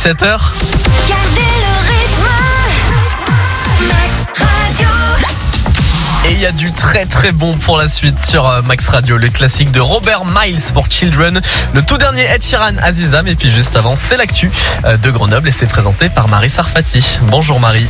17h. Et il y a du très très bon pour la suite sur Max Radio, le classique de Robert Miles pour Children, le tout dernier Ed Sheeran, Azizam, et puis juste avant c'est l'actu de Grenoble et c'est présenté par Marie Sarfati. Bonjour Marie.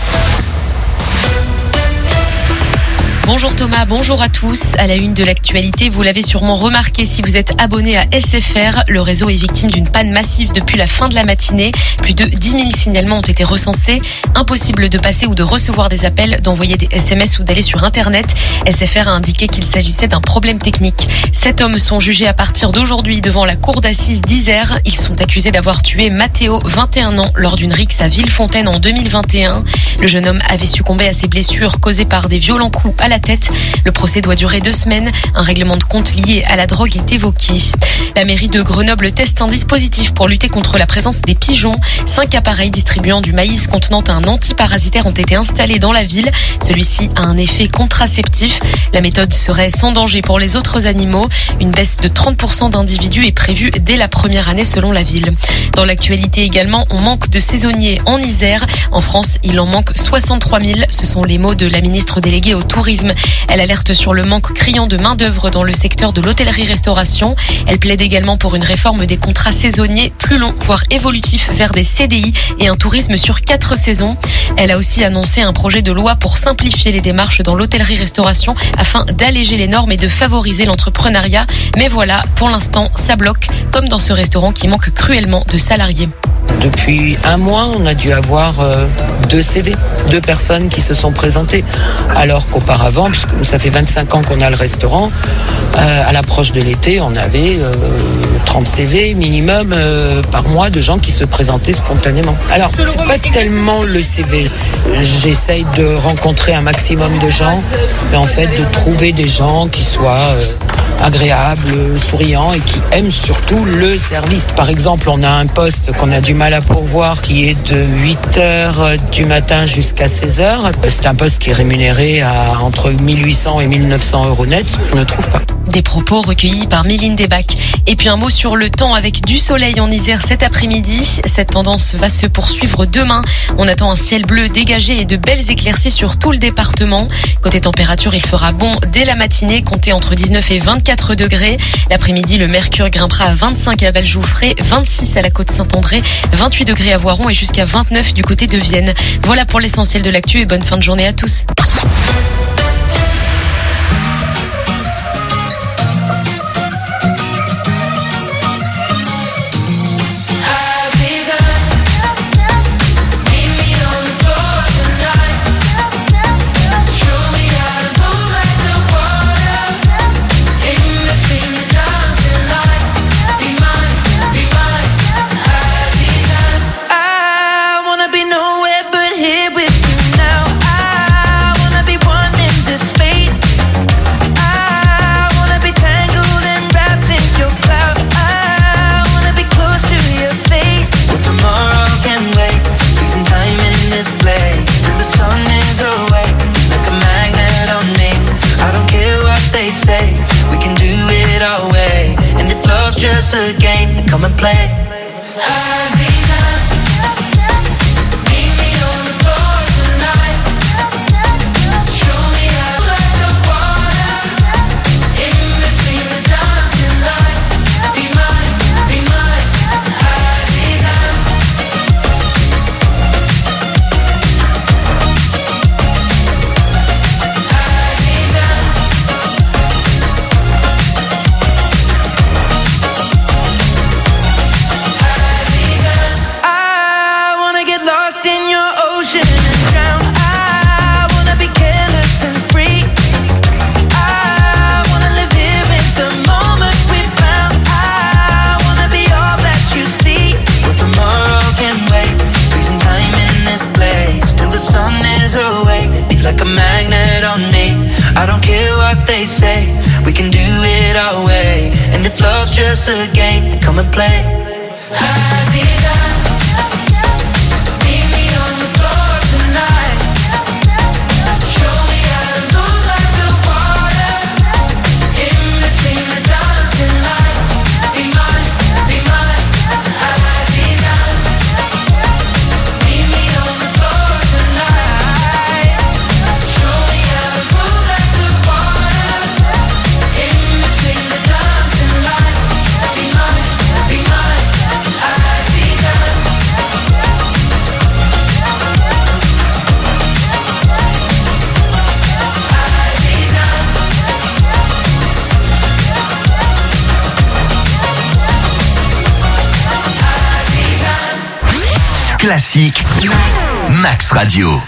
Bonjour Thomas, bonjour à tous. À la une de l'actualité, vous l'avez sûrement remarqué si vous êtes abonné à SFR. Le réseau est victime d'une panne massive depuis la fin de la matinée. Plus de 10 000 signalements ont été recensés. Impossible de passer ou de recevoir des appels, d'envoyer des SMS ou d'aller sur Internet. SFR a indiqué qu'il s'agissait d'un problème technique. 7 hommes sont jugés à partir d'aujourd'hui devant la cour d'assises d'Isère. Ils sont accusés d'avoir tué Matteo, 21 ans, lors d'une rixe à Villefontaine en 2021. Le jeune homme avait succombé à ses blessures causées par des violents coups à la tête. Le procès doit durer 2 semaines. Un règlement de compte lié à la drogue est évoqué. La mairie de Grenoble teste un dispositif pour lutter contre la présence des pigeons. 5 appareils distribuant du maïs contenant un antiparasitaire ont été installés dans la ville. Celui-ci a un effet contraceptif. La méthode serait sans danger pour les autres animaux. Une baisse de 30% d'individus est prévue dès la première année selon la ville. Dans l'actualité également, on manque de saisonniers en Isère. En France, il en manque 63 000. Ce sont les mots de la ministre déléguée au tourisme. Elle alerte sur le manque criant de main-d'œuvre dans le secteur de l'hôtellerie-restauration. Elle plaide également pour une réforme des contrats saisonniers plus longs, voire évolutifs vers des CDI et un tourisme sur 4 saisons. Elle a aussi annoncé un projet de loi pour simplifier les démarches dans l'hôtellerie-restauration afin d'alléger les normes et de favoriser l'entrepreneuriat. Mais voilà, pour l'instant, ça bloque, comme dans ce restaurant qui manque cruellement de salariés. Depuis un mois, on a dû avoir 2 CV, 2 personnes qui se sont présentées. Alors qu'auparavant, puisque ça fait 25 ans qu'on a le restaurant, à l'approche de l'été, on avait 30 CV minimum par mois de gens qui se présentaient spontanément. Alors, c'est pas tellement le CV. J'essaye de rencontrer un maximum de gens et en fait de trouver des gens qui soient agréables, souriants et qui aiment surtout le service. Par exemple, on a un poste qu'on a du mal à pourvoir qui est de 8h du matin jusqu'à 16h. C'est un poste qui est rémunéré à entre 1800 et 1900 euros net. On ne trouve pas. Des propos recueillis par Méline Desbac. Et puis un mot sur le temps avec du soleil en Isère cet après-midi. Cette tendance va se poursuivre demain. On attend un ciel bleu dégagé et de belles éclaircies sur tout le département. Côté température, il fera bon dès la matinée, comptez entre 19 et 24 degrés. L'après-midi, le mercure grimpera à 25 à Vallejouffré, 26 à la côte Saint-André, 28 degrés à Voiron et jusqu'à 29 du côté de Vienne. Voilà pour l'essentiel de l'actu et bonne fin de journée à tous. Just a game, come and play. Just a game, come and play. Classique. Max Radio.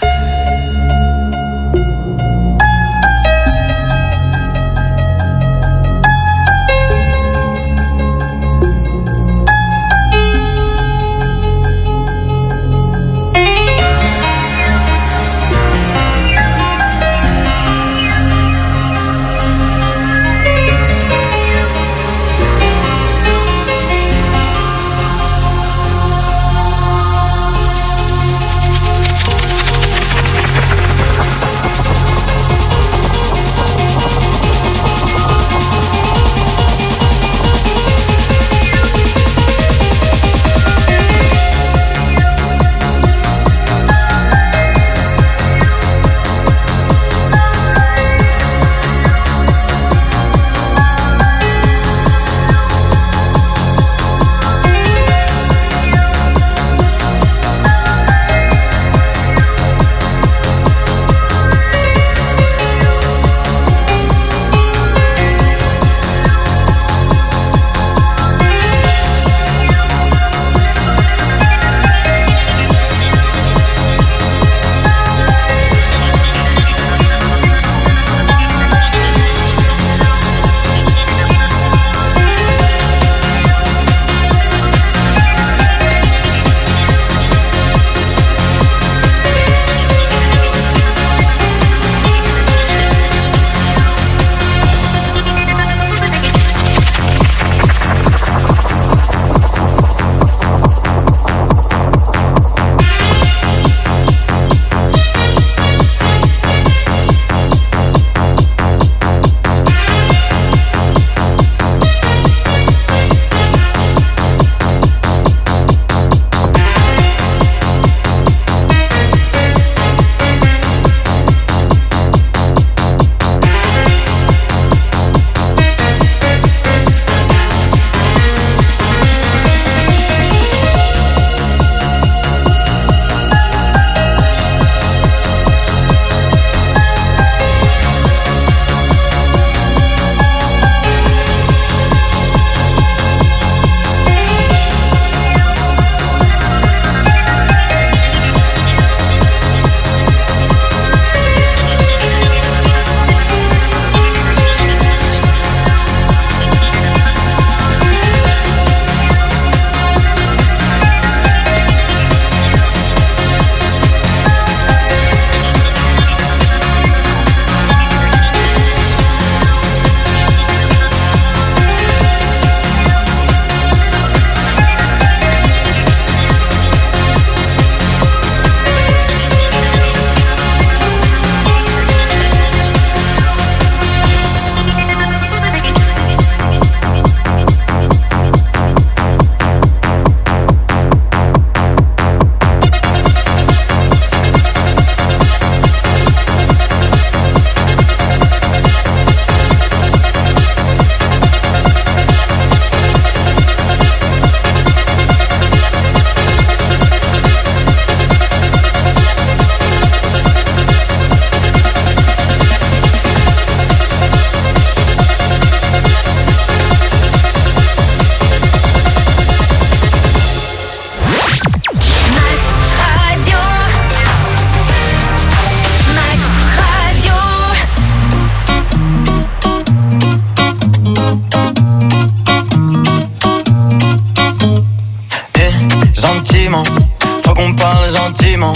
Gentiment, faut qu'on parle gentiment.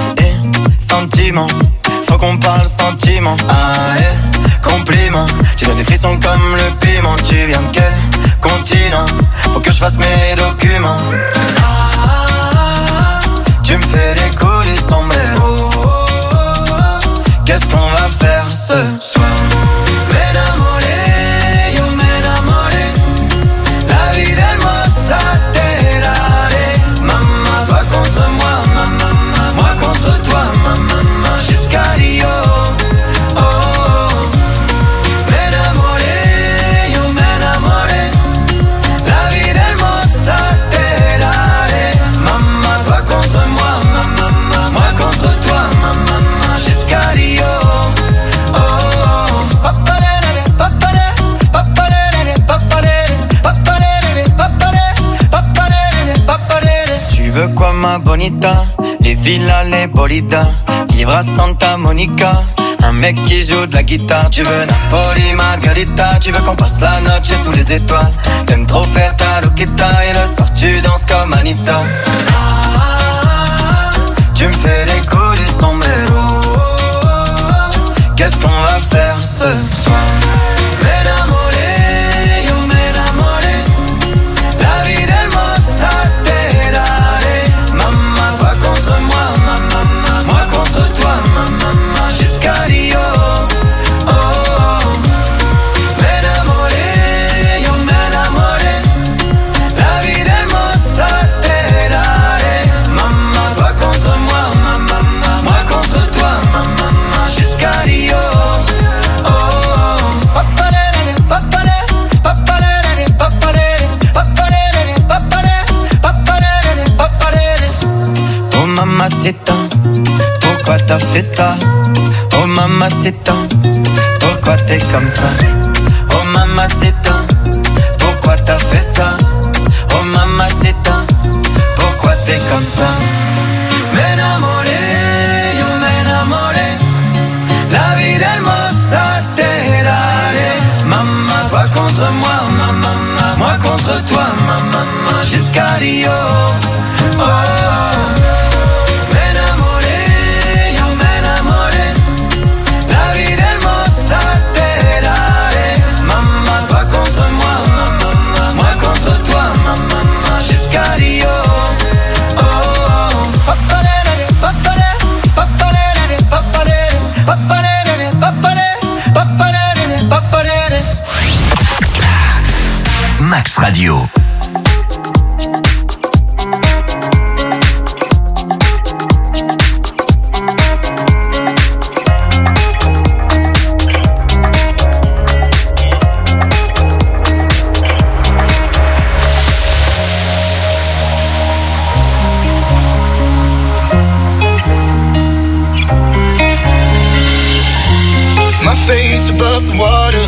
Sentiment, faut qu'on parle sentiment. Compliment, tu donnes des frissons comme le piment. Tu viens de quel continent? Faut que je fasse mes documents. Tu me fais décoller son sombrero. Qu'est-ce qu'on va faire ce soir? M'enamoré, yo m'enamoré. La vie d'hermosa te daré. Maman, toi contre moi, maman, moi contre toi, maman, jusqu'à Rio. Oh, oh. M'enamoré, yo m'enamoré. La vie d'hermosa te daré. ma bonita, les villas, les bolidas, vivre à Santa Monica. Un mec qui joue de la guitare. Tu veux Napoli, Margarita. Tu veux qu'on passe la noche sous les étoiles. T'aimes trop faire ta loquita. Et le soir tu danses comme Anita. Tu me fais les coups du sombrero. Qu'est-ce qu'on va faire ce soir? M'enamoré, yo m'enamoré. La vie d'hermosa te daré. Maman, toi contre moi, maman, moi contre toi, maman, jusqu'à Rio. Oh, oh. M'enamoré, yo m'enamoré. La vie d'hermosa te daré. Maman, toi contre moi, maman, moi contre toi, maman, jusqu'à Rio. Oh mamacita, pourquoi t'as fait ça? Oh mamacita, pourquoi t'es comme ça? Oh mamacita, pourquoi t'as fait ça? Oh mamacita, pourquoi t'es comme ça? M'enamoré, yo m'enamoré. La vie d'hermosa te daré. Maman, toi contre moi, maman, moi contre toi, maman, jusqu'à Rio. Oh, m'enamoré, yo m'enamoré. La vie d'hermosa te daré. Maman, toi contre moi, maman, moi contre toi, maman, jusqu'à Rio. Oh, papalere, papalere, papalere, papalere, papalere, papalere, papalere, papalere. Max Radio. My face above the water.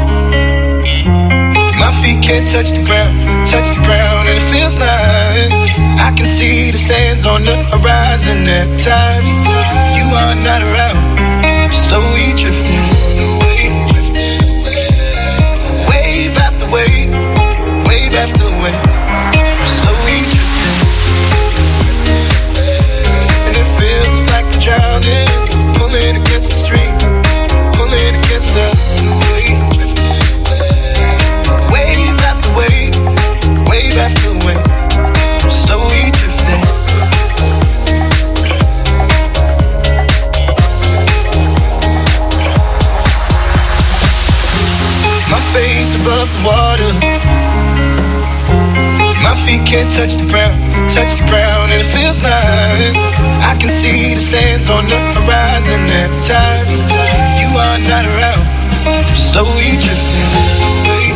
My feet can't touch the ground, and it feels like I can see the sands on the horizon every time you are not around. Slowly drifting away, wave after wave, wave after wave. Slowly drifting, and it feels like I'm drowning, pulling against the stream, pulling against the wave. Wave after wave, wave after wave, I'm slowly drifting. My face above the water. My feet can't touch the ground, and it feels like I can see the sands on the horizon every time you are not around. I'm slowly drifting away,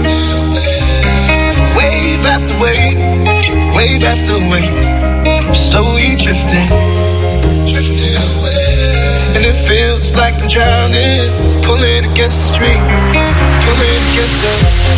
wave after wave, wave after wave. I'm slowly drifting away, and it feels like I'm drowning, pulling against the stream, pulling against the.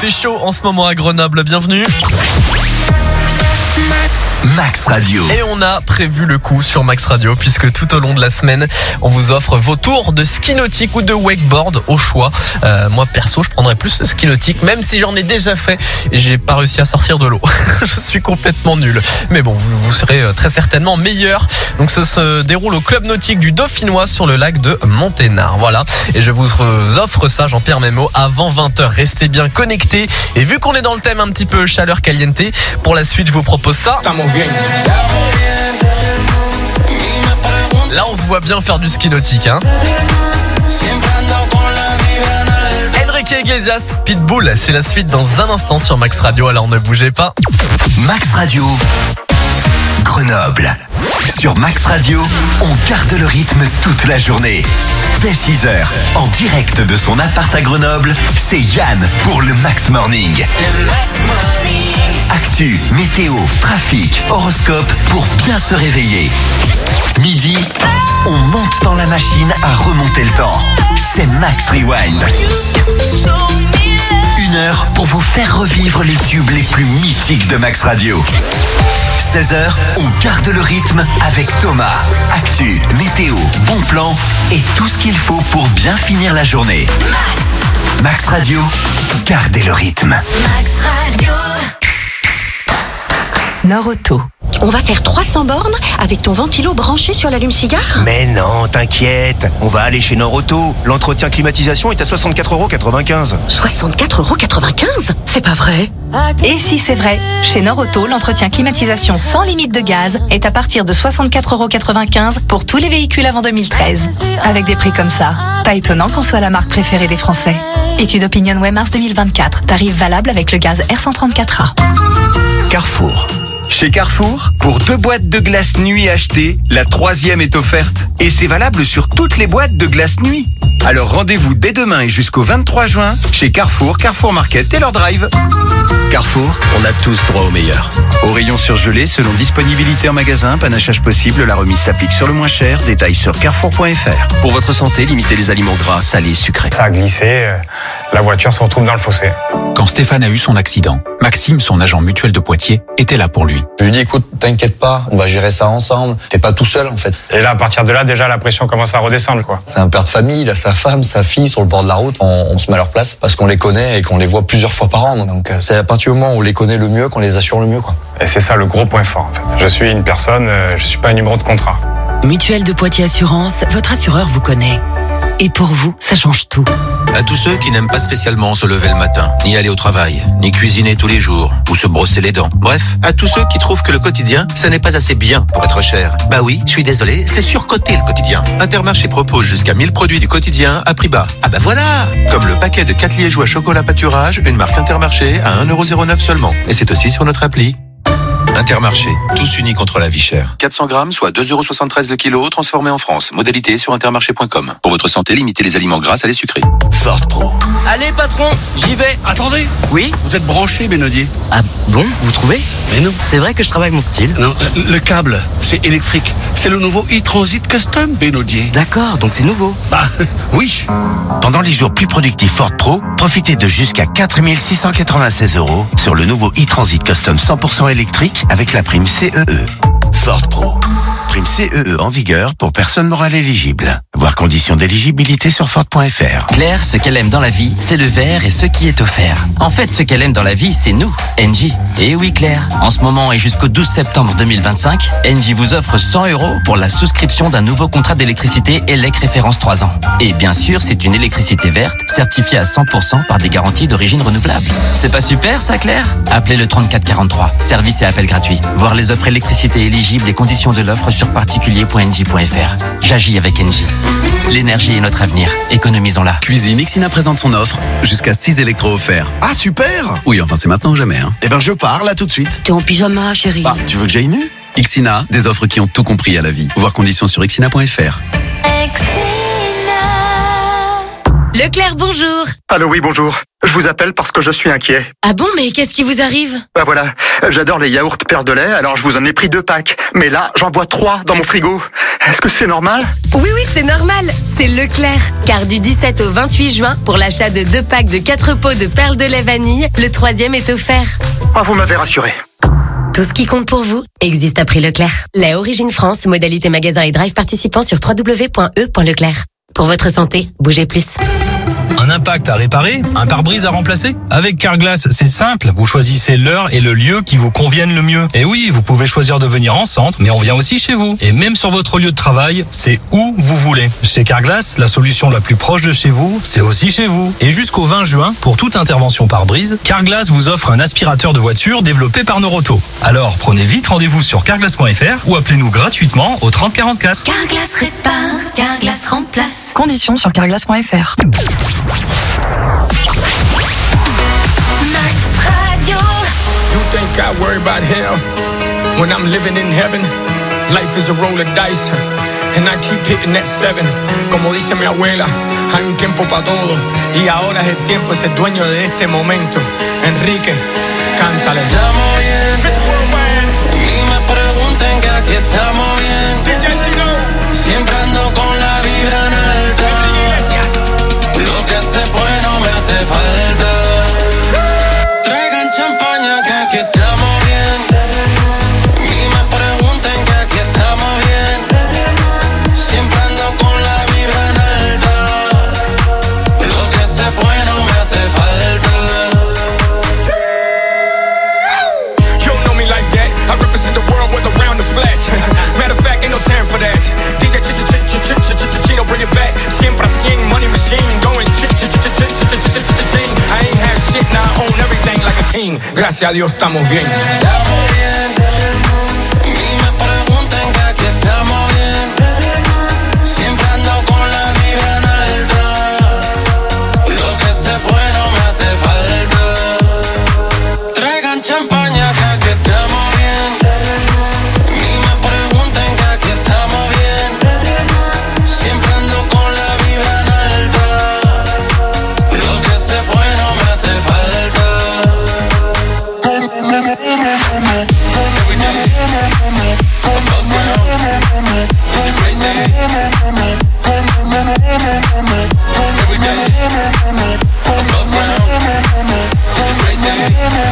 fait chaud en ce moment à Grenoble, bienvenue. Max Radio. Et on a prévu le coup sur Max Radio puisque tout au long de la semaine, on vous offre vos tours de ski nautique ou de wakeboard au choix. Moi perso, je prendrais plus le ski nautique, même si j'en ai déjà fait et j'ai pas réussi à sortir de l'eau. Je suis complètement nul. Mais bon, vous serez très certainement meilleur. Donc ça se déroule au club nautique du Dauphinois sur le lac de Monténard. Voilà. Et je vous offre ça, Jean-Pierre Memo, avant 20h. Restez bien connectés. Et vu qu'on est dans le thème un petit peu chaleur caliente, pour la suite, je vous propose ça. Là, on se voit bien faire du ski nautique, hein. Enrique Iglesias, Pitbull, c'est la suite dans un instant sur Max Radio, alors ne bougez pas. Max Radio, Grenoble. Sur Max Radio, on garde le rythme toute la journée. Dès 6h, en direct de son appart à Grenoble, c'est Yann pour le Max Morning. Le Max Morning. Actu, météo, trafic, horoscope pour bien se réveiller. Midi, on monte dans la machine à remonter le temps. C'est Max Rewind. 1 heure pour vous faire revivre les tubes les plus mythiques de Max Radio. 16h, on garde le rythme avec Thomas. Actu, météo, bon plan et tout ce qu'il faut pour bien finir la journée. Max Radio, gardez le rythme. Max Radio. Nord-Auto. On va faire 300 bornes avec ton ventilo branché sur l'allume-cigare ? Mais non, t'inquiète, on va aller chez Nord-Auto. L'entretien climatisation est à 64,95 €. 64,95 €? C'est pas vrai. Et si c'est vrai, chez Nord-Auto, l'entretien climatisation sans limite de gaz est à partir de 64,95 € pour tous les véhicules avant 2013. Avec des prix comme ça, pas étonnant qu'on soit la marque préférée des Français. Étude Opinionway mars 2024, tarif valable avec le gaz R134A. Carrefour. Chez Carrefour, pour 2 boîtes de glace nuit achetées, la 3e est offerte. Et c'est valable sur toutes les boîtes de glace nuit. Alors rendez-vous dès demain et jusqu'au 23 juin chez Carrefour, Carrefour Market et leur drive. Carrefour, on a tous droit au meilleur. Au rayon surgelé, selon disponibilité en magasin, panachage possible, la remise s'applique sur le moins cher. Détails sur carrefour.fr. Pour votre santé, limitez les aliments gras, salés, sucrés. Ça a glissé, la voiture se retrouve dans le fossé. Quand Stéphane a eu son accident, Maxime, son agent mutuel de Poitiers, était là pour lui. Je lui ai dit, écoute, t'inquiète pas, on va gérer ça ensemble. T'es pas tout seul, en fait. Et là, à partir de là, déjà, la pression commence à redescendre, quoi. C'est un père de famille, il a sa femme, sa fille sur le bord de la route. On se met à leur place parce qu'on les connaît et qu'on les voit plusieurs fois par an. Donc, c'est à partir du moment où on les connaît le mieux qu'on les assure le mieux, quoi. Et c'est ça le gros point fort, en fait. Je suis une personne, je suis pas un numéro de contrat. Mutuelle de Poitiers Assurance, votre assureur vous connaît. Et pour vous, ça change tout. À tous ceux qui n'aiment pas spécialement se lever le matin, ni aller au travail, ni cuisiner tous les jours, ou se brosser les dents. Bref, à tous ceux qui trouvent que le quotidien, ça n'est pas assez bien pour être cher. Bah oui, je suis désolé, c'est surcoté le quotidien. Intermarché propose jusqu'à 1000 produits du quotidien à prix bas. Ah bah voilà! Comme le paquet de 4 liégeois chocolat pâturage, une marque Intermarché à 1,09 € seulement. Et c'est aussi sur notre appli. Intermarché, tous unis contre la vie chère. 400 grammes, soit 2,73 € le kilo, transformé en France. Modalité sur intermarché.com. Pour votre santé, limitez les aliments gras, salés, sucrés. Ford Pro. Allez patron, j'y vais. Attendez. Oui. Vous êtes branché, Benodier. Ah bon, vous trouvez? Mais non. C'est vrai que je travaille avec mon style. Non, le câble, c'est électrique. C'est le nouveau e-Transit Custom, Benodier. D'accord, donc c'est nouveau. Bah, oui. Pendant les jours plus productifs Ford Pro, profitez de jusqu'à 4 696 € sur le nouveau e-Transit Custom 100% électrique avec la prime CEE. Ford Pro. Prime CEE en vigueur pour personnes morales éligibles. Voir conditions d'éligibilité sur Ford.fr. Claire, ce qu'elle aime dans la vie, c'est le verre et ce qui est offert. En fait, ce qu'elle aime dans la vie, c'est nous, Engie. Et oui, Claire, en ce moment et jusqu'au 12 septembre 2025, Engie vous offre 100 € pour la souscription d'un nouveau contrat d'électricité ELEC référence 3 ans. Et bien sûr, c'est une électricité verte, certifiée à 100% par des garanties d'origine renouvelable. C'est pas super, ça, Claire? Appelez le 3443. Service et appel gratuit. Voir les offres électricité éligibles et conditions de l'offre sur particulier.engie.fr. J'agis avec Engie. L'énergie est notre avenir. Économisons-la. Cuisine Ixina présente son offre. Jusqu'à 6 électros offerts. Ah, super! Oui, enfin, c'est maintenant ou jamais, hein. Eh ben, je pars là tout de suite. T'es en pyjama, chérie. Bah, tu veux que j'aille nu? Ixina, des offres qui ont tout compris à la vie. Voir conditions sur ixina.fr. Leclerc, bonjour. Allô, oui, bonjour. Je vous appelle parce que je suis inquiet. Ah bon, mais qu'est-ce qui vous arrive? Bah voilà, j'adore les yaourts Père de lait, alors je vous en ai pris 2 packs. Mais là, j'en bois 3 dans mon frigo. Est-ce que c'est normal? Oui, c'est normal. C'est Leclerc. Car du 17 au 28 juin, pour l'achat de 2 packs de 4 pots de perles de lait vanille, le 3e est offert. Ah, vous m'avez rassuré. Tout ce qui compte pour vous existe à prix Leclerc. Lait Origine France, modalité magasin et drive participant sur www.e.leclerc. Pour votre santé, bougez plus. Un impact à réparer? Un pare-brise à remplacer? Avec Carglass, c'est simple. Vous choisissez l'heure et le lieu qui vous conviennent le mieux. Et oui, vous pouvez choisir de venir en centre, mais on vient aussi chez vous. Et même sur votre lieu de travail, c'est où vous voulez. Chez Carglass, la solution la plus proche de chez vous, c'est aussi chez vous. Et jusqu'au 20 juin, pour toute intervention pare-brise, Carglass vous offre un aspirateur de voiture développé par Noroto. Alors, prenez vite rendez-vous sur carglass.fr ou appelez-nous gratuitement au 30 44. Carglass répare, Carglass remplace. Conditions sur carglass.fr. Max Radio. You think I worry about hell when I'm living in heaven? Life is a roll of dice and I keep hitting that 7. Como dice mi abuela, hay un tiempo para todo y ahora es el tiempo de ser dueño de este momento. Enrique, cántale. Estamos bien, ni me pregunten que aquí estamos bien. Siempre ando con la vibra en alta. Lo que se fue no me hace falta. Traigan champaña que aquí estamos bien. Ni me pregunten que aquí estamos bien. Siempre ando con la vibra en alta. Lo que se fue no me hace falta. You don't know me like that. I represent the world with around the flash. Matter of fact, ain't no time for that. DJ Chino, bring it back. Siempre a 100, money machine. Going I ain't had shit, now I own everything like a king. Gracias a Dios estamos bien. Estamos bien. Ni me pregunten que aquí estamos bien. Siempre ando con la vibra en alta. Lo que se fue no me hace falta. Traigan champaña que aquí estamos bien. Ni me pregunten que aquí estamos bien. Siempre ando con la vibra en alta. Lo que se fue no me hace falta. Every day, above ground, it's a great day. Every day, above ground, it's a great day.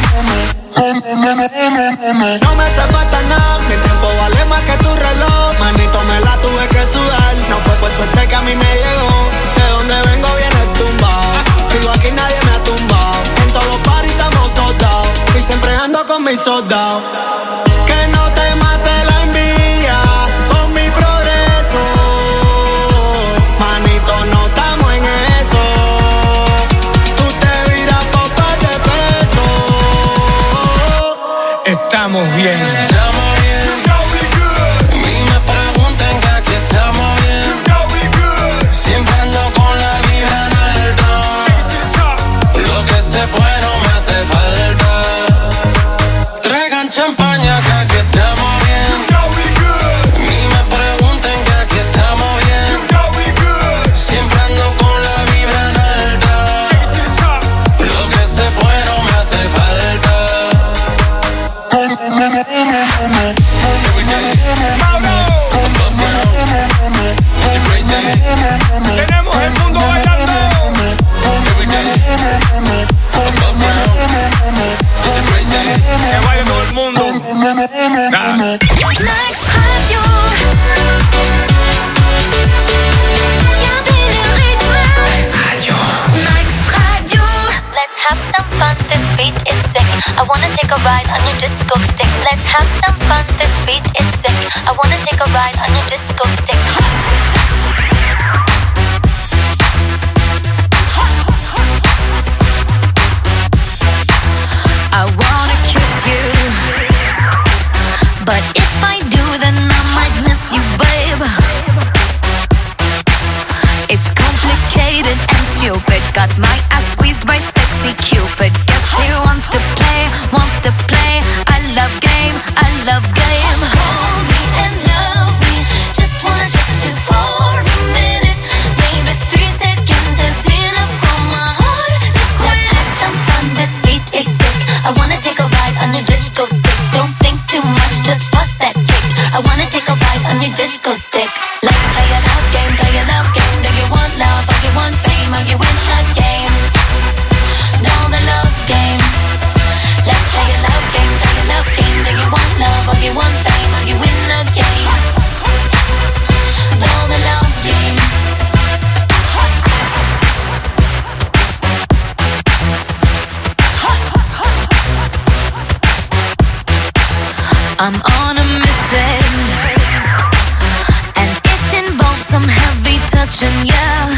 No me hace falta nada, mi tiempo vale más que tu reloj. Manito, me la tuve que sudar. No fue por suerte que a mí me llegó. De donde vengo viene tumbado. Sigo aquí, nadie me ha tumbado. En todos los paris estamos soldados. Y siempre ando con mis soldados. Que no te mate la envidia con mi progreso. Manito, no estamos en eso. Tú te viras por par de pesos. Estamos bien. Estamos bien. Ni me pregunten que aquí estamos bien. Siempre ando con la vibra en alta. Lo que se fue no me hace falta. Traigan champaña que aquí estamos bien. Ni me pregunten que aquí estamos bien. Siempre ando con la vibra en alta. Lo que se fue no me hace falta. Every day, above ground, it's a great day. Tenemos el mundo bailando. Every day, above ground, it's a great day. Que baile todo el mundo. Max Radio. Gardez le rythme. Max Radio. Max Radio. Let's have some fun, this beat is sick. I wanna take a ride on your disco stick. Let's have some fun, this beat is sick. I wanna take a ride on your disco stick. I wanna kiss you, but if I do, then I might miss you, babe. It's complicated and stupid. Got my ass squeezed by sexy Cupid. Guess he wants to play, wants to play. I love game, I love game. Hold me and love me. Just wanna touch you for a minute. Maybe 3 seconds is enough. disco stick. Don't think too much, just bust that kick. I wanna take a ride on your disco stick. Let's play a love game, play a love game. Do you want love or you want fame? Are you in the game? Know the love game. Let's play a love game, play a love game. Do you want love or you want fame? Are you in the game? Know the love game. I'm on a mission, and it involves some heavy touching, yeah.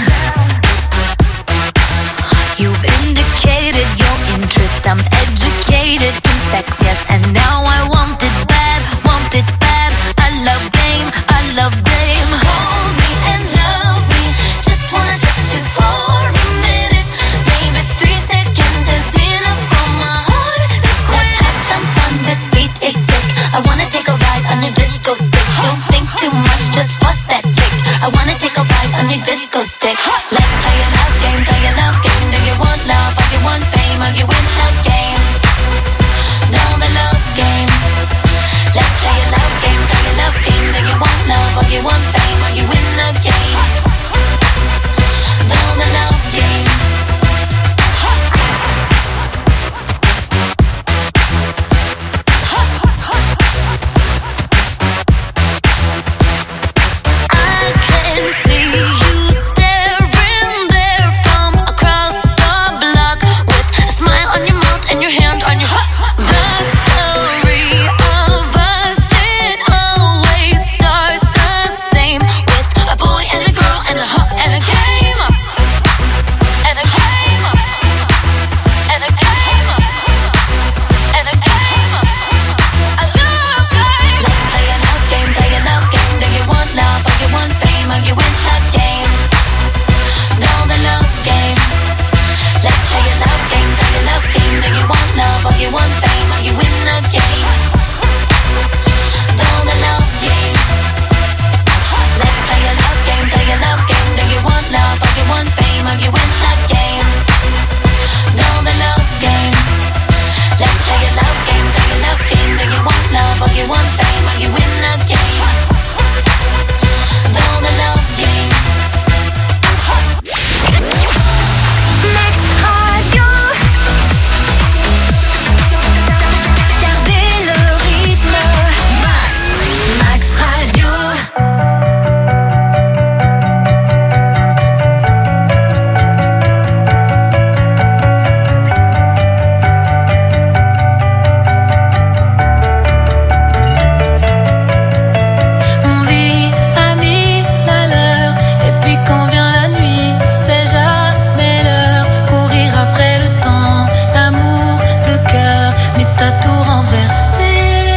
You've indicated your interest, I'm educated in sex, yes. And now I want it bad, want it bad. I love game, I love game. Hold me and love me, just wanna touch you for a minute. Maybe 3 seconds is enough for my heart to quit. Let's have some fun, this beat is sick. I wanna take a ride on your disco stick. Don't think too much, just bust that kick. I wanna take a ride on your disco stick. Let's play a love game, play a love game. Do you want love or you want fame? Are you in the game? Know the love game. Let's play a love game, play a love game. Do you want love or you want fame? Are you in the game? Know the love game. See you staring there from across the block with a smile on your mouth and your hand on your heart. The story of us, it always starts the same, with a boy and a girl and a game, and a game, and a game, and a game. I love game. Let's play a love game, play a love game. Do you want love or you want fame? Are you in the game? Know the love game. Let's play a love game, play a love game. Do you want love or you want fame? Are you in the game? Know the love game. Let's play a love game, play a love game. Do you want love or you want fame? Are you in the game? Know the love game. Let's play a love game, play a love game. Do you want love or you want fame? Are you in the game? Know the love game. Max Radio. Gardez le rythme. Max Radio. On vit à 1000 à l'heure, et puis quand vient la nuit, c'est jamais l'heure. Courir après le temps, l'amour, le cœur, mais t'as tout renversé.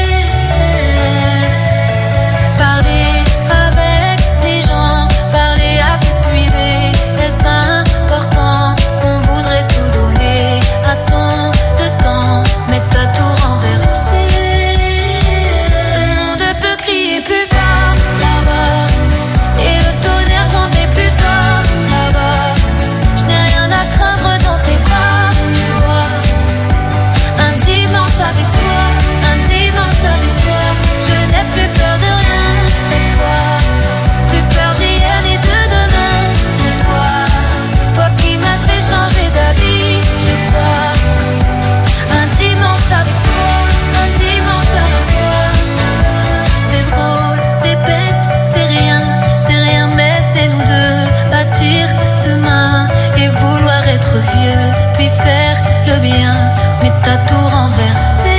Parler avec les gens, parler à s'épuiser, est-ce important? On voudrait tout donner à ton le temps, mais t'as tout renversé. Le monde peut crier plus fort là-bas, et le tonnerre gronde plus fort là-bas. Je n'ai rien à craindre dans tes bras, tu vois. Un dimanche avec toi, un dimanche avec toi. Je n'ai plus peur de rien cette fois, plus peur d'hier ni de demain. C'est toi, toi qui m'as fait changer d'avis, je crois. Un dimanche avec toi, un dimanche avec toi. C'est drôle, c'est bête, c'est rien, mais c'est nous deux. Bâtir demain et vouloir être vieux, puis faire le bien, mais t'as tout renversé.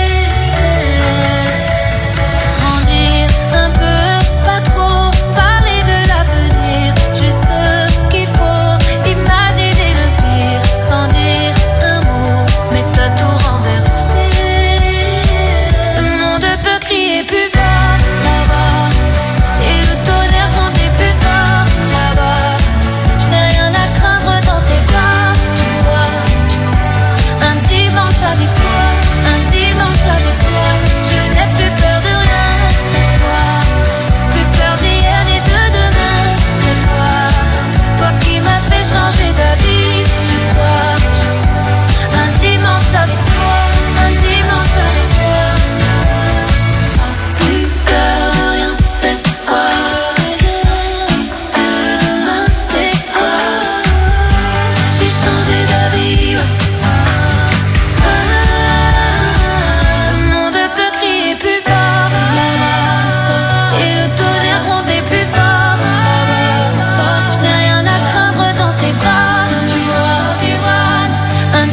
Grandir un peu, pas trop, parler de l'avenir, juste ce qu'il faut, imaginer le pire, sans dire un mot, mais t'as tout renversé. Le monde peut crier plus fort là-bas, et le tonnerre gronde plus fort là-bas. Je n'ai rien à craindre dans tes bras, tu vois. Un dimanche avec toi, un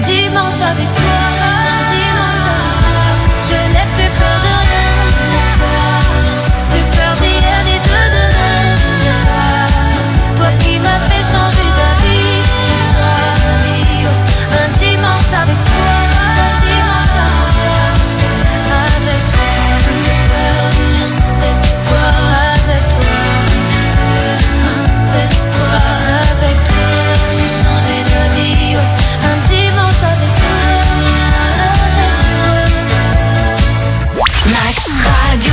dimanche avec toi, un dimanche avec toi. Je n'ai plus peur de rien cette fois. Plus peur d'hier ni de demain. C'est toi, toi qui m'as fait changer d'avis. J'ai choisi un dimanche avec toi, un dimanche avec toi. Avec toi, plus peur de rien cette fois. Avec toi, cette fois. Avec toi, j'ai changé d'avis. Un dimanche avec toi, avec toi. Max Radio.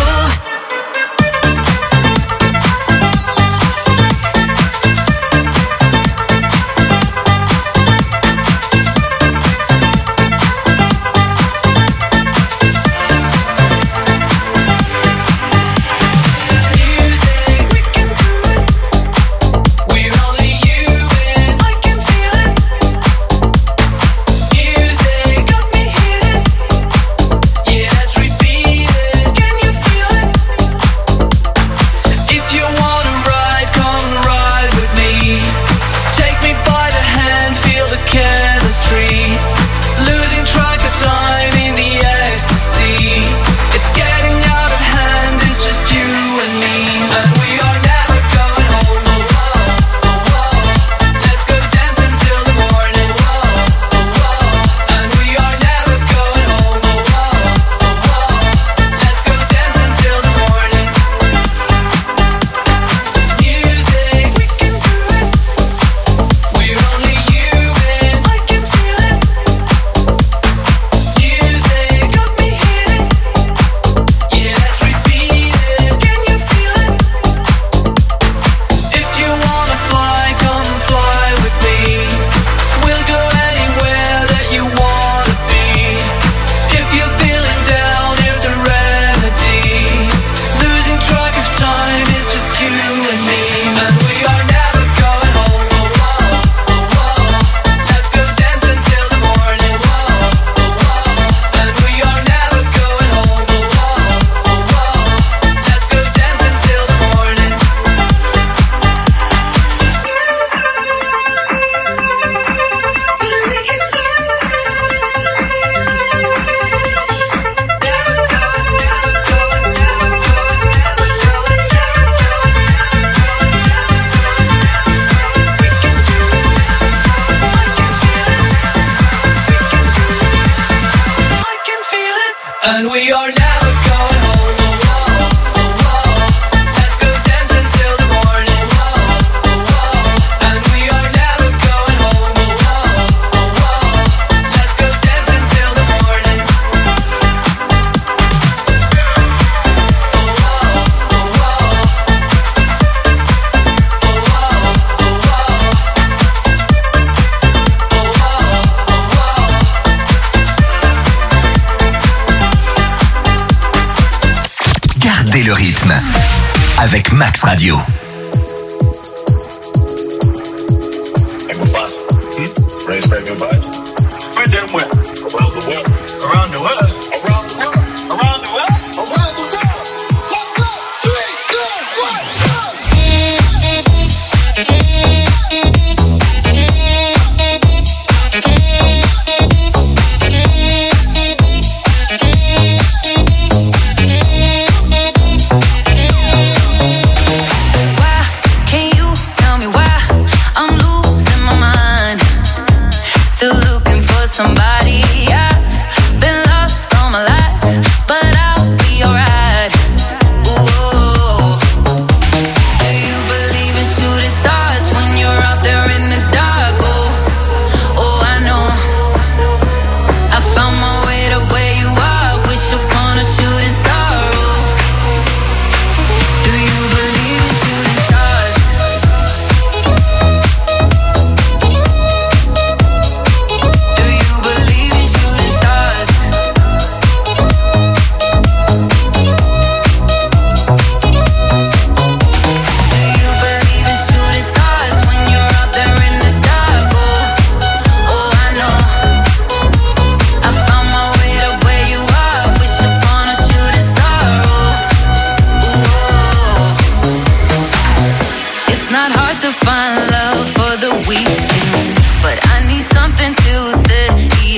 And we are never going home. Let's go dance until the morning. And we are never going home. Let's go dance until the morning. Gardez le rythme avec Max Radio. Somebody, I've been lost all my life, but I'll be alright. Ooh. Do you believe in shooting stars when you're out there in the dark? Oh, I know. I found my way to where you are. Wish upon a shooting star. Do you believe in shooting stars? To find love for the weekend, but I need something to steady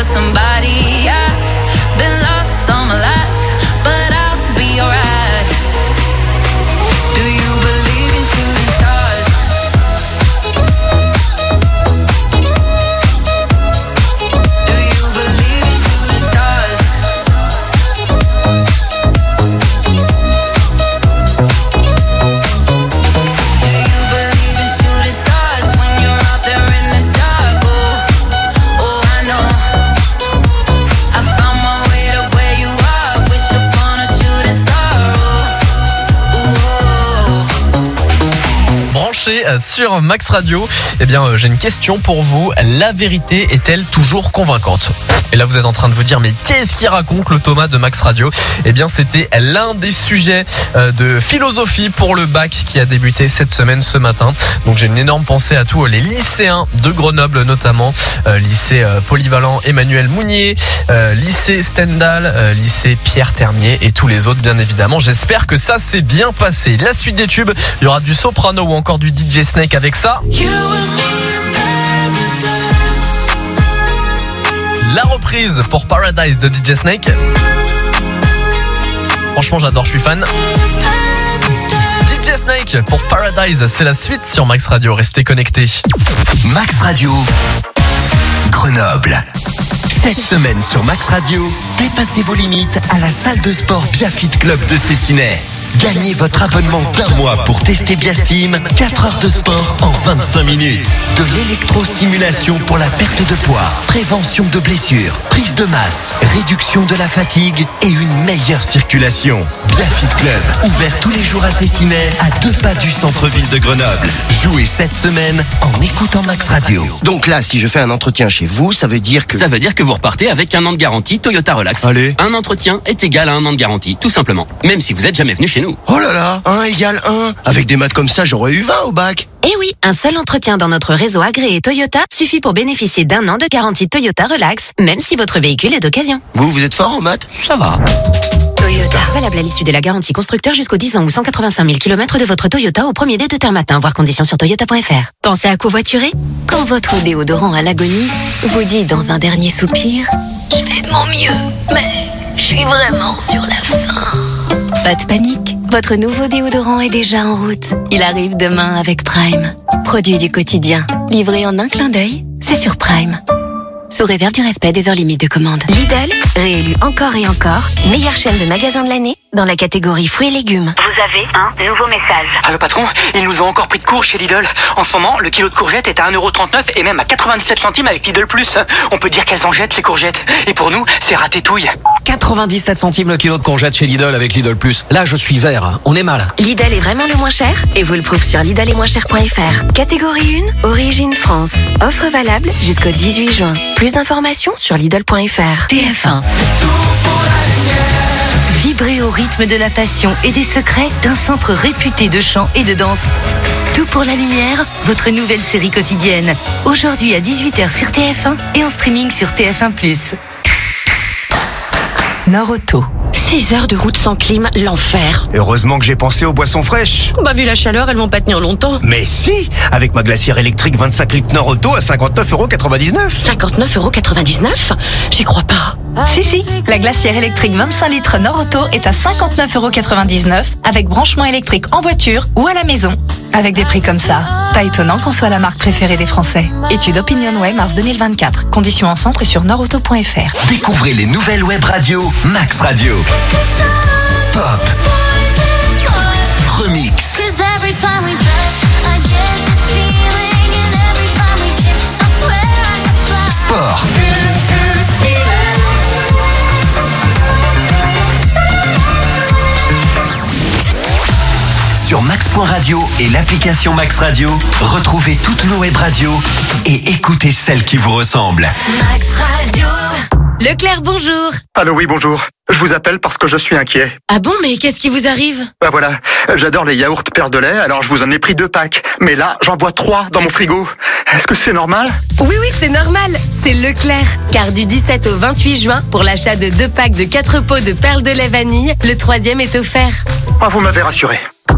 for somebody else. Been lost all my life, but I'll be alright. Do you believe in shooting stars? Do you believe in shooting stars? Do you believe in shooting stars when you're out there in the dark? Oh, I know. I found my way to where you are. Wish upon a shooting star. Branché sur Max Radio, eh bien j'ai une question pour vous. La vérité est-elle toujours convaincante ? Et là vous êtes en train de vous dire mais qu'est-ce qu'il raconte le Thomas de Max Radio ? Eh bien c'était l'un des sujets de philosophie pour le bac qui a débuté cette semaine, ce matin. Donc j'ai une énorme pensée à tous les lycéens de Grenoble notamment, lycée polyvalent Emmanuel Mounier, lycée Stendhal, lycée Pierre Termier et tous les autres bien évidemment. J'espère que ça s'est bien passé. La suite des tubes, il y aura du Soprano ou encore du DJ Snake avec ça. La reprise pour Paradise de DJ Snake. Franchement j'adore, je suis fan. DJ Snake pour Paradise, c'est la suite sur Max Radio, restez connectés. Max Radio Grenoble. Cette semaine sur Max Radio, dépassez vos limites à la salle de sport Biafit Club de Cessinet. Gagnez votre abonnement d'1 mois pour tester Biastim, 4 heures de sport en 25 minutes. De l'électrostimulation pour la perte de poids, prévention de blessures, prise de masse, réduction de la fatigue et une meilleure circulation. Biafit Club, ouvert tous les jours à Cessinet, à 2 pas du centre-ville de Grenoble. Jouez cette semaine en écoutant Max Radio. Donc là, si je fais un entretien chez vous, ça veut dire que... Ça veut dire que vous repartez avec 1 an de garantie Toyota Relax. Allez. Un entretien est égal à 1 an de garantie, tout simplement. Même si vous n'êtes jamais venu chez nous. Oh là là, 1 égale 1. Avec des maths comme ça, j'aurais eu 20 au bac. Eh oui, un seul entretien dans notre réseau agréé Toyota suffit pour bénéficier d'1 an de garantie Toyota Relax, même si votre véhicule est d'occasion. Vous êtes fort en maths ? Ça va. Toyota. Valable à l'issue de la garantie constructeur jusqu'aux 10 ans ou 185 000 km de votre Toyota au premier dé de terre matin. Voir conditions sur toyota.fr. Pensez à covoiturer ? Quand votre déodorant à l'agonie vous dit dans un dernier soupir « Je fais de mon mieux, mais je suis vraiment sur la fin ». Pas de panique, votre nouveau déodorant est déjà en route. Il arrive demain avec Prime. Produit du quotidien, livré en un clin d'œil, c'est sur Prime. Sous réserve du respect des heures limites de commande. Lidl, réélu encore et encore, meilleure chaîne de magasins de l'année dans la catégorie fruits et légumes. Vous avez un nouveau message. Allô patron, ils nous ont encore pris de court chez Lidl. En ce moment, le kilo de courgettes est à 1,39€ et même à 97 centimes avec Lidl Plus. On peut dire qu'elles en jettent ces courgettes. Et pour nous, c'est ratétouille. 97 centimes le kilo de courgettes chez Lidl avec Lidl Plus. Là, je suis vert, on est mal. Lidl est vraiment le moins cher et vous le prouve sur lidl-et-moins-cher.fr. Catégorie 1, origine France. Offre valable jusqu'au 18 juin. Plus d'informations sur lidl.fr. TF1. Vibrez au rythme de la passion et des secrets d'un centre réputé de chant et de danse. Tout pour la lumière, votre nouvelle série quotidienne. Aujourd'hui à 18h sur TF1 et en streaming sur TF1+. Nord Auto. 6 heures de route sans clim, l'enfer. Heureusement que j'ai pensé aux boissons fraîches. Bah vu la chaleur, elles vont pas tenir longtemps. Mais si, avec ma glacière électrique 25 litres Nord Auto à 59,99€. 59,99€? J'y crois pas. Si, la glacière électrique 25 litres Nord Auto est à 59,99€ avec branchement électrique en voiture ou à la maison. Avec des prix comme ça, pas étonnant qu'on soit la marque préférée des Français. Étude Opinionway mars 2024. Conditions en centre et sur nordauto.fr. Découvrez les nouvelles web radios Max Radio. Pop. Remix. Sport. Sur max.radio et l'application Max Radio, retrouvez toutes nos web radios et écoutez celles qui vous ressemblent. Max Radio. Leclerc, bonjour. Allô, oui, bonjour. Je vous appelle parce que je suis inquiet. Ah bon, mais qu'est-ce qui vous arrive? Bah voilà, j'adore les yaourts Père de lait, alors je vous en ai pris 2 packs. Mais là, j'en bois 3 dans mon frigo. Est-ce que c'est normal? Oui, c'est normal. C'est Leclerc. Car du 17 au 28 juin, pour l'achat de 2 packs de 4 pots de perles de lait vanille, le 3e est offert. Ah, vous m'avez rassuré.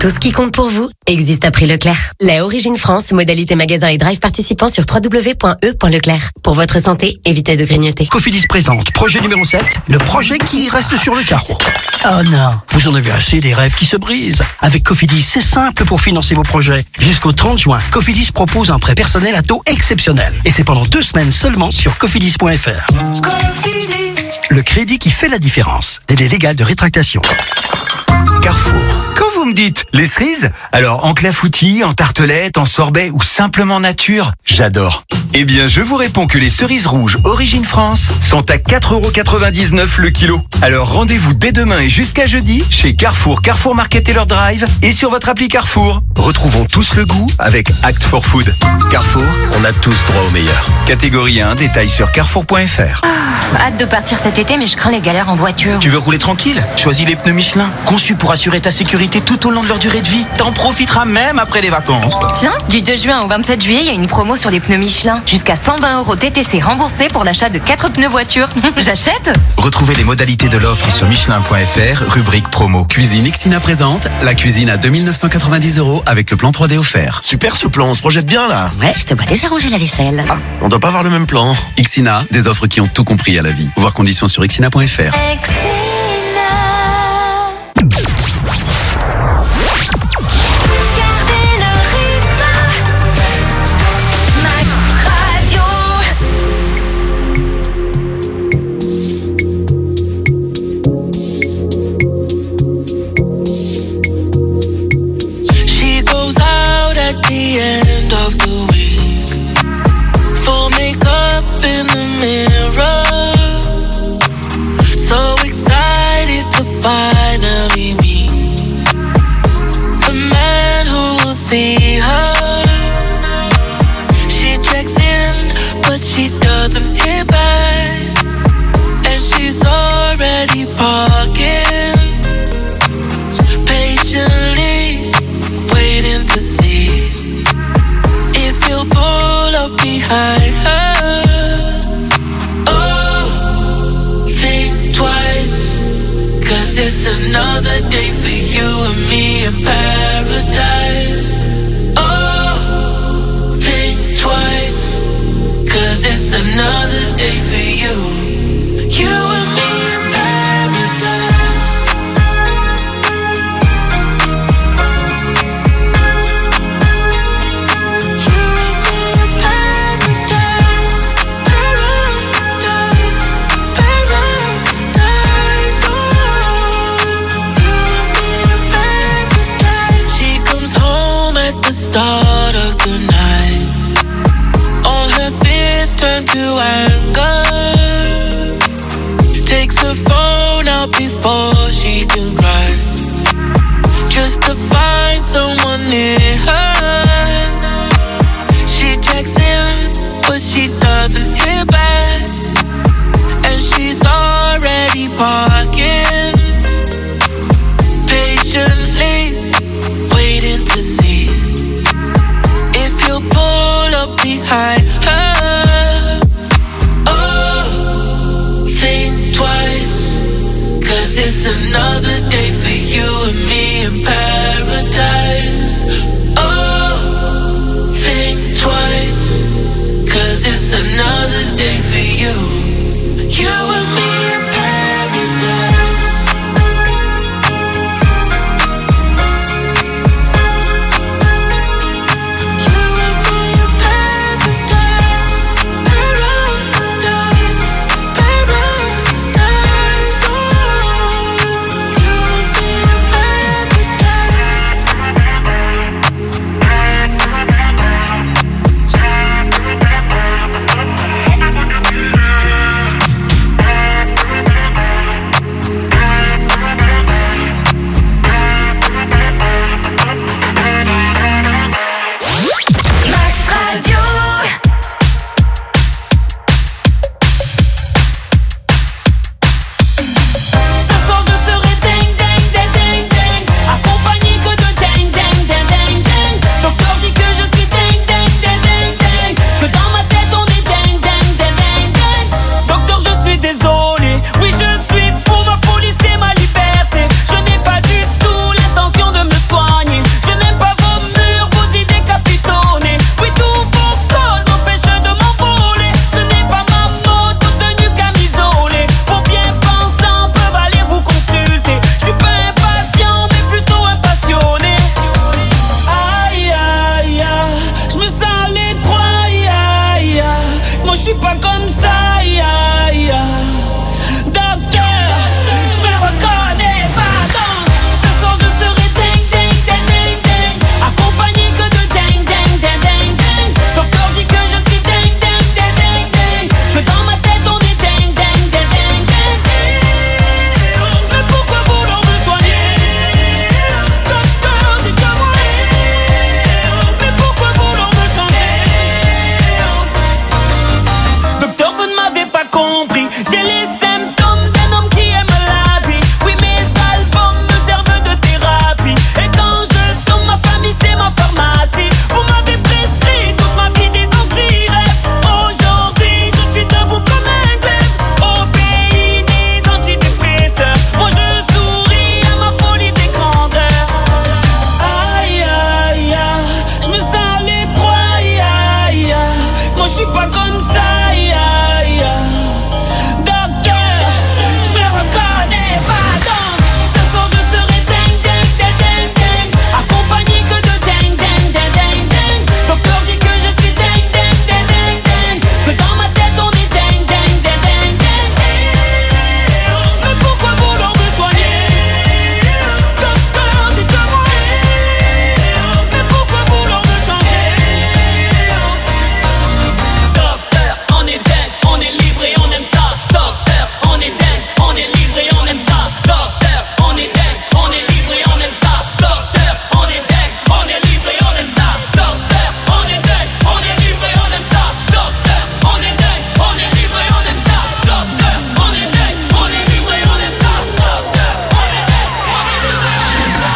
Tout ce qui compte pour vous existe à prix Leclerc. Lait Origine France, modalité magasin et drive participant sur www.e.leclerc. Pour votre santé, évitez de grignoter. Cofidis présente projet numéro 7, le projet qui reste sur le carreau. Oh non, vous en avez assez des rêves qui se brisent. Avec Cofidis, c'est simple pour financer vos projets. Jusqu'au 30 juin, Cofidis propose un prêt personnel à taux exceptionnel. Et c'est pendant 2 semaines seulement sur cofidis.fr. Le crédit qui fait la différence. Délai légal de rétractation. Carrefour. Quand vous me dites les cerises, alors en clafoutis, en tartelette, en sorbet ou simplement nature, j'adore. Eh bien, je vous réponds que les cerises rouges Origine France sont à 4,99€ le kilo. Alors rendez-vous dès demain et jusqu'à jeudi chez Carrefour, Carrefour Market et leur drive et sur votre appli Carrefour. Retrouvons tous le goût avec Act for Food. Carrefour, on a tous droit au meilleur. Catégorie 1, détail sur carrefour.fr. Hâte de partir cet été, mais je crains les galères en voiture. Tu veux rouler tranquille? Choisis les pneus Michelin, conçus pour assurer ta sécurité tout au long de leur durée de vie. T'en profiteras même après les vacances. Tiens, du 2 juin au 27 juillet, il y a une promo sur les pneus Michelin. Jusqu'à 120€ TTC remboursés pour l'achat de 4 pneus voiture. J'achète? Retrouvez les modalités de l'offre sur michelin.fr, rubrique promo. Cuisine Ixina présente la cuisine à 2990€ avec le plan 3D offert. Super ce plan, on se projette bien là. Ouais, je te vois déjà ranger la vaisselle. Ah, on doit pas avoir le même plan. Ixina, des offres qui ont tout compris à la vie. Voir conditions sur ixina.fr. Finally meet the man who will see her. She checks in, but she doesn't hit back, and she's already parking, patiently waiting to see if he'll pull up behind her. Oh, think twice. 'Cause it's another day for you and me in paradise. Oh, think twice. 'Cause it's another day for you. You and me in paradise. You and me in paradise. Paradise. Paradise. Start of the night, all her fears turn to anger. Takes her phone out before she can cry, just to find someone near her. She checks in, but she doesn't hear back, and she's already parking, patiently waiting to see if you'll pull up behind her. Oh, think twice. 'Cause it's another day for you and me in paradise. Oh, think twice. 'Cause it's another day for you. You and me in paradise. compris. J'ai les symptômes d'un homme qui aime la vie. Oui, mes albums me servent de thérapie. Et quand je tombe, ma famille c'est ma pharmacie. Vous m'avez prescrit toute ma vie des anti-rêves. Aujourd'hui je suis debout comme un glaive. Au pays des antidépresseurs, moi je souris à ma folie des grandeurs. Aïe aïe aïe, je me sens l'étroit. Aïe aïe aïe, moi je suis pas comme ça. Aïe aïe aïe, docteur, je me reconnais pas donc. Ce soir je serai ding ding ding ding ding, accompagné que de ding ding ding ding ding. Docteur dit que je suis ding ding ding ding ding, que dans ma tête on est ding ding ding ding ding. Mais pourquoi vouloir me soigner? Docteur, dites-moi. Mais pourquoi vouloir me changer? Docteur, on est dingue, on est libre et on aime ça. Docteur, on est dingue, on est libre et on aime ça. Docteur, on est dingue, on est libre et on aime ça. Docteur, on est dingue, on est libre et on aime ça. Docteur, on est dingue, on est libre et on aime ça. Docteur, on est dingue, on est libre et on aime ça. Docteur, on est dingue, on est libre et on aime ça. Docteur, on est dingue, on est libre et on aime ça.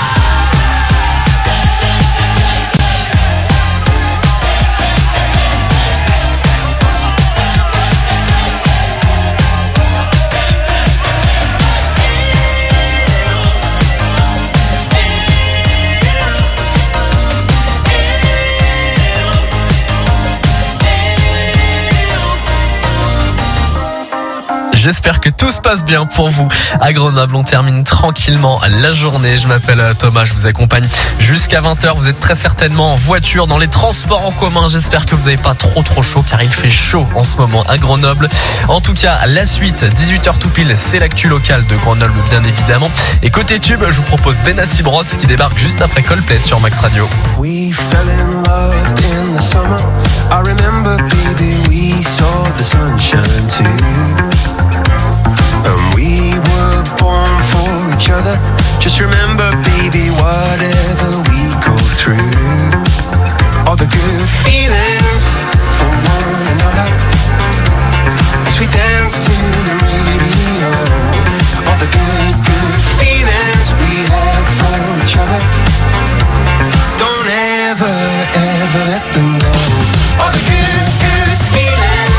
J'espère que tout se passe bien pour vous. À Grenoble, on termine tranquillement la journée. Je m'appelle Thomas, je vous accompagne jusqu'à 20h. Vous êtes très certainement en voiture, dans les transports en commun. J'espère que vous n'avez pas trop chaud, car il fait chaud en ce moment à Grenoble. En tout cas, la suite, 18h tout pile, c'est l'actu locale de Grenoble, bien évidemment. Et côté tube, je vous propose Benassi Bros qui débarque juste après Coldplay sur Max Radio. We fell in love in the summer. I remember, baby, we saw the sunshine too. And we were born for each other. Just remember, baby, whatever we go through, all the good feelings for one another, as we dance to the radio. All the good, good feelings we have for each other. Don't ever, ever let them go. All the good, good feelings.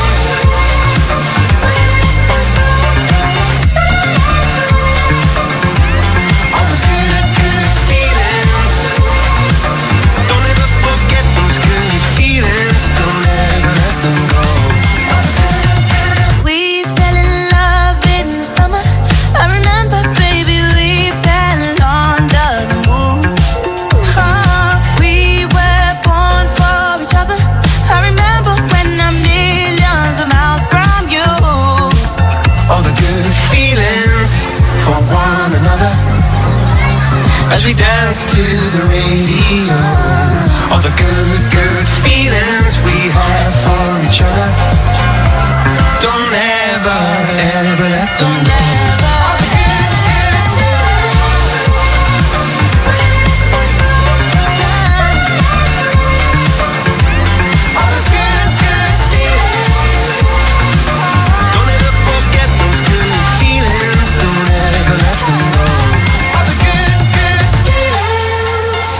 All those good, good feelings. Don't ever forget those good feelings. Don't ever let them go. We fell in love in the summer. I remember, baby, we fell under the moon. We were born for each other. I remember when I'm millions of miles from you. All the good feelings for one another, as we dance to the radio. All the good, good feelings we have for each other. Don't ever, ever let them go. All the good, good feelings. All those good, good feelings. Don't ever forget those good feelings. Don't ever let them go. All the good, good feelings.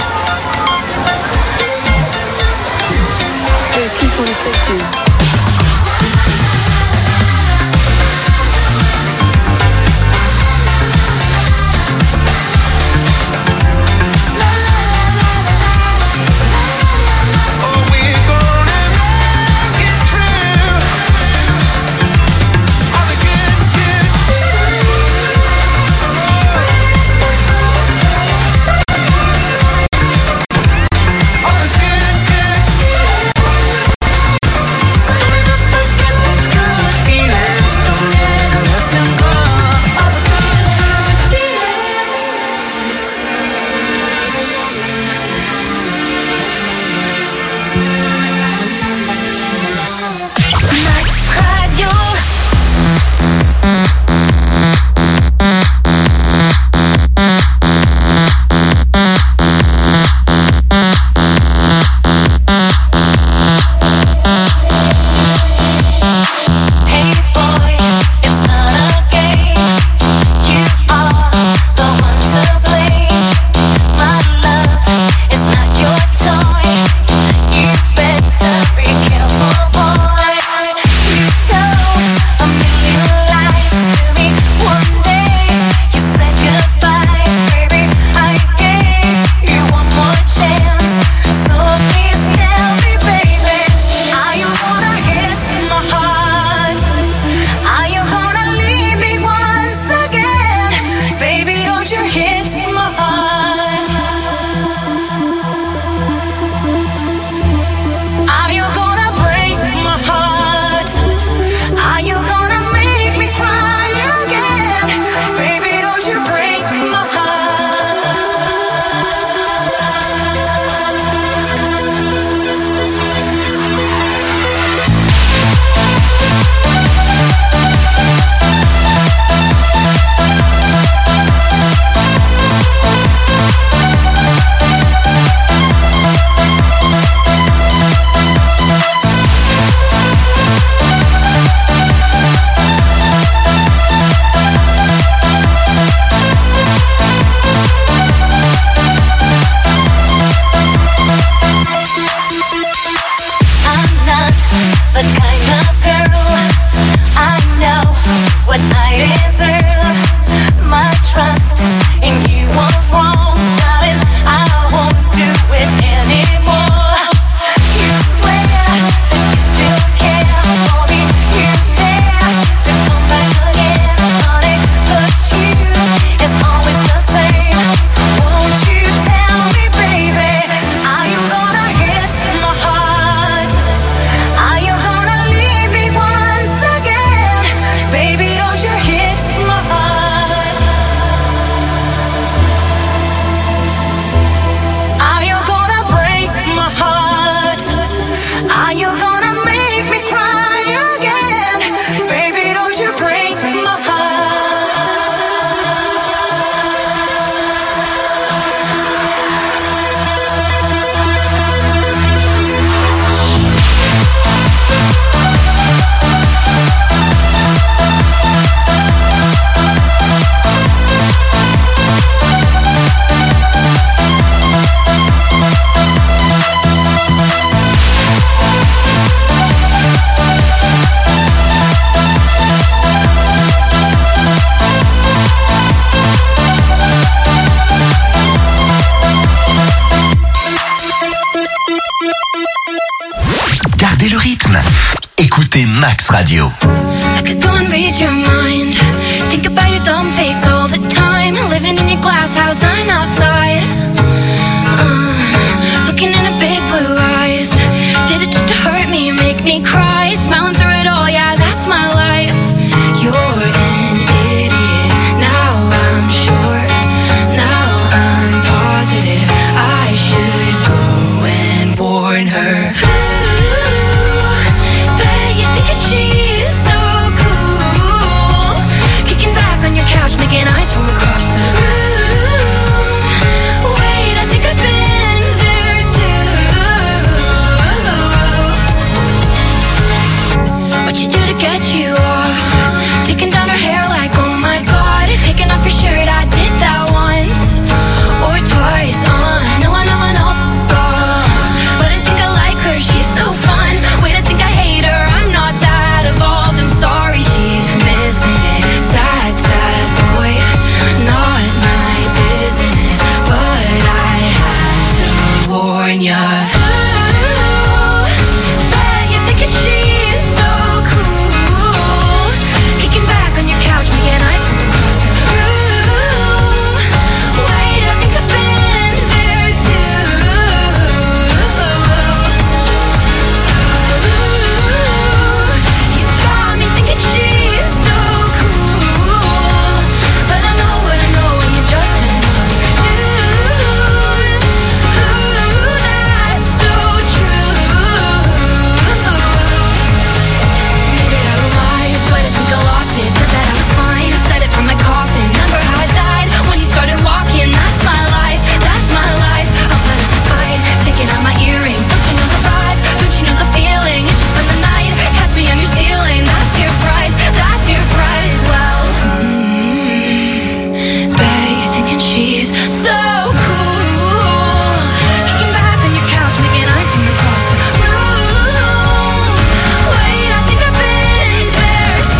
Max Radio.